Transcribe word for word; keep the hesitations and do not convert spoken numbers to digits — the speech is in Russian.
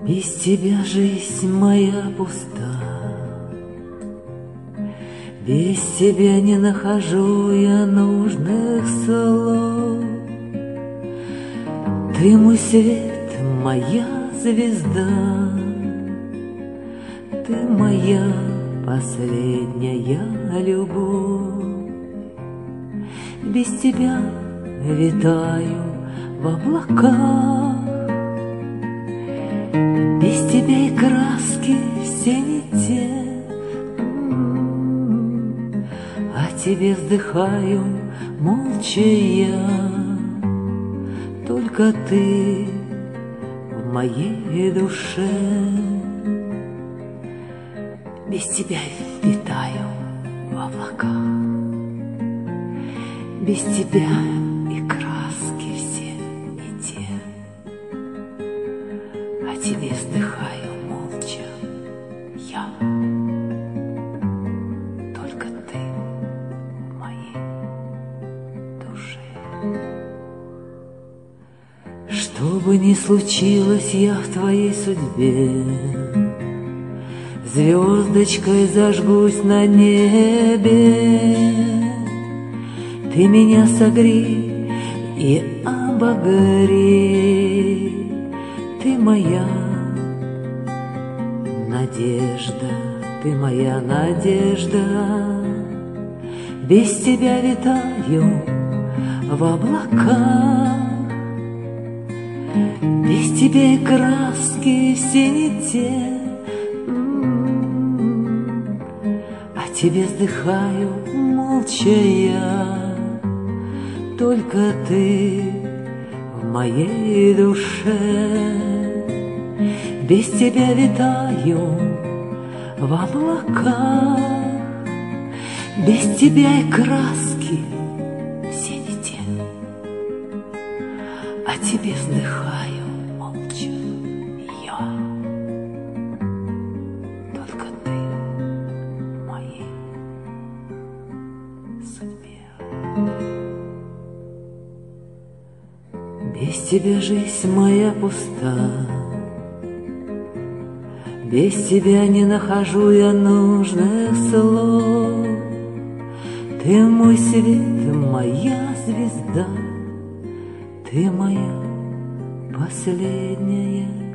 Без тебя жизнь моя пуста, без тебя не нахожу я нужных слов. Ты мой свет, моя звезда, ты моя последняя любовь. Без тебя витаю в облаках, без тебя и краски все не те. О тебе вздыхаю молча я, только ты в моей душе. Без тебя витаю в облаках, без тебя и краски все не те. О тебе вздыхаю молча я, только ты в моей душе. Что бы ни случилось, я в твоей судьбе звездочкой зажгусь на небе. Ты меня согрей и обогрей, ты моя надежда, ты моя надежда. Без тебя витаю в облаках, без тебя и краски все не те. О тебе вздыхаю молча я, только ты в моей душе. Без тебя витаю в облаках, без тебя и краски все не те. О тебе вздыхаю молча я, только ты в моей судьбе. Без тебя жизнь моя пуста, без тебя не нахожу я нужных слов. Ты мой свет, моя звезда, ты моя последняя